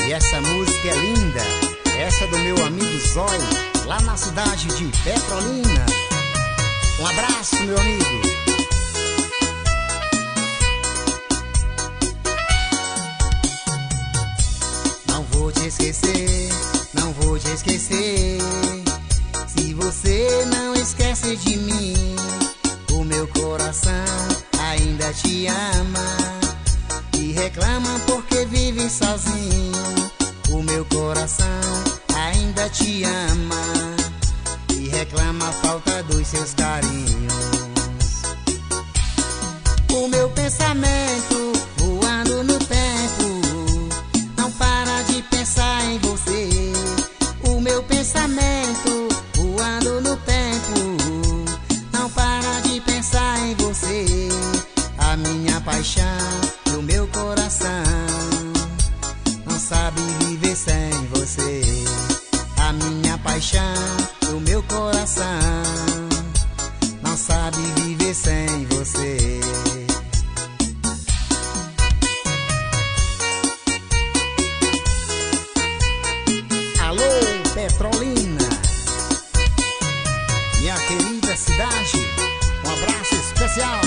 E essa música é linda, essa é do meu amigo Zói, lá na cidade de Petrolina. Um abraço, meu amigo. Não vou te esquecer, não vou te esquecer. Se você não esquece de mim, o meu coração ainda te ama e reclama porque vive sozinho. O meu coração ainda te ama e reclama a falta dos seus carinhos. O meu pensamento voando no tempo não para de pensar em você. O meu pensamento voando no tempo não para de pensar em você. A minha paixão e o meu coração não sabe viver sem você. A minha paixão e o meu coração não sabe viver sem você. Alô, Petrolina, minha querida cidade, um abraço especial.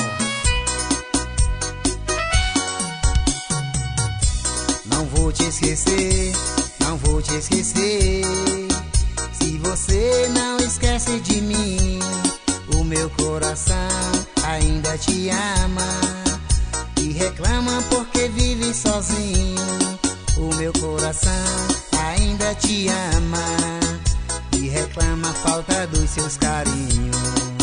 Não vou te esquecer, não vou te esquecer. Se você não esquece de mim, o meu coração ainda te ama e reclama porque vive sozinho. O meu coração ainda te ama e reclama a falta dos seus carinhos.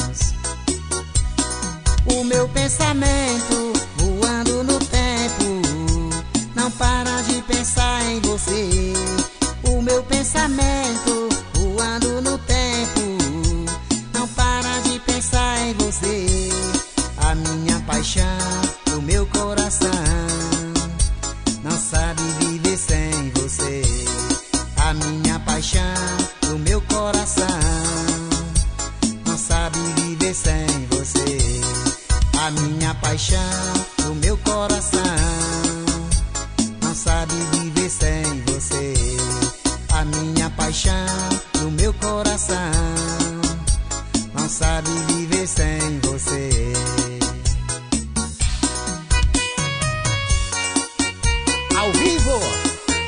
O meu pensamento voando no tempo não para de pensar em você. O meu pensamento voando no tempo não para de pensar em você. A minha paixão, o meu coração não sabe viver sem você. A minha paixão, o meu coração não sabe viver sem você. A minha paixão, o meu coração não sabe viver sem você. A minha paixão, o meu coração não sabe viver sem você. Ao vivo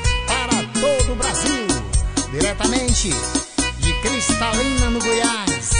para todo o Brasil, diretamente de Cristalina, no Goiás.